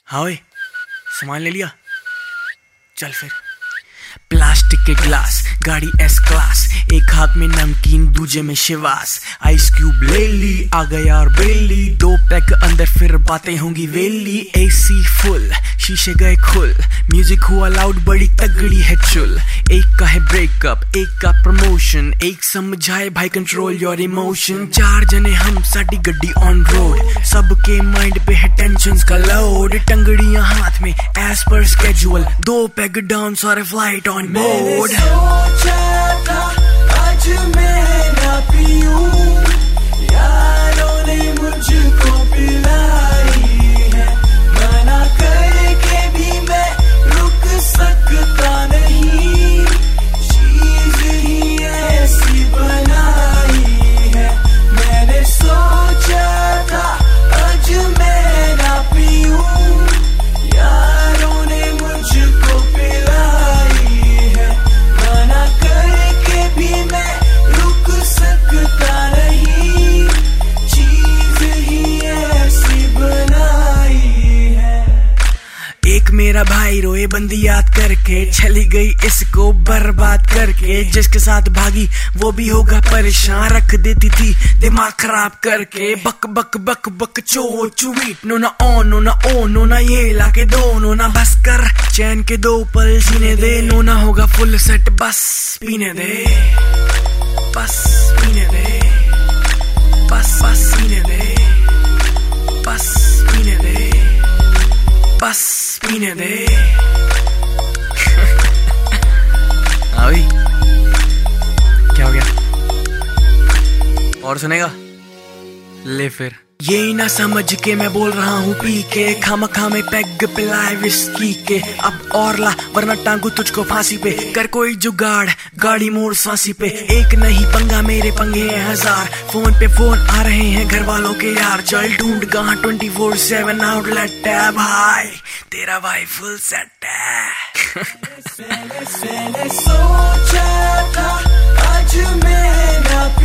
हाँ ओए, सामान ले लिया? चल फिर। प्लास्टिक के ग्लास, गाड़ी एस क्लास, एक हाथ में नमकीन दूजे में शिवास। आइस क्यूब ले ली, आ गया और बेली, 2 पैक अंदर फिर बातें होंगी वेली। एसी फुल, शीशे गए खुल, म्यूजिक हुआ लाउड, बड़ी तगड़ी है चुल। एक का है ब्रेकअप, एक का प्रमोशन, एक समझाए भाई कंट्रोल योर इमोशन। 4 जने हम, साडी गड्डी ऑन रोड, सबके माइंड पे है टेंशंस का लोड। टंगड़ियां हाथ में as per schedule, 2 peg down, सारे फ्लाइट ऑन बोर्ड। सोचा था आज मैं ना पीऊं, यारों ने मुझको पिलाई है, मना करके भी मैं रुक सकता नहीं, चीज ही ऐसी बनाई है। मैंने सोचा था आज मैं ना पीऊं, यारों ने मुझको पिलाई है, मना करके भी मैं रुक सकता नहीं, चीज ही ऐसी बनाई है। एक मेरा भाई रोए बंदी याद करके, चली गई इसको बर्बाद करके। जिसके साथ भागी वो भी होगा परेशान, रख देती थी दिमाग खराब करके। बक बक बक बक चो चुवीट, नो ना ऑन नो ना ओ, नो ना ये लाके दो, नो ना बस कर चैन के 2 पल जीने दे। नो ना होगा फुल सेट, बस पीने दे, बस पीने दे, बस बस पीने दे, बस पीने दे, बस पीने दे। हाँ भाई, क्या हो गया? और सुनेगा? ले फिर। ये ना समझ के मैं बोल रहा हूँ पी के, खामखा में पैग पिलाए विस्की के। अब और ला वरना टांगू तुझको फांसी पे, कर कोई जुगाड़ गाड़ी मोड़ सांसी पे। एक नहीं पंगा मेरे पंगे हैं 1000, फोन पे फोन आ रहे हैं घर वालों के यार। चल ढूंढ कहाँ 24/7 आउटलेट है भाई, तेरा भाई फुल सेट है। मैंने सोचा था आज मैं ना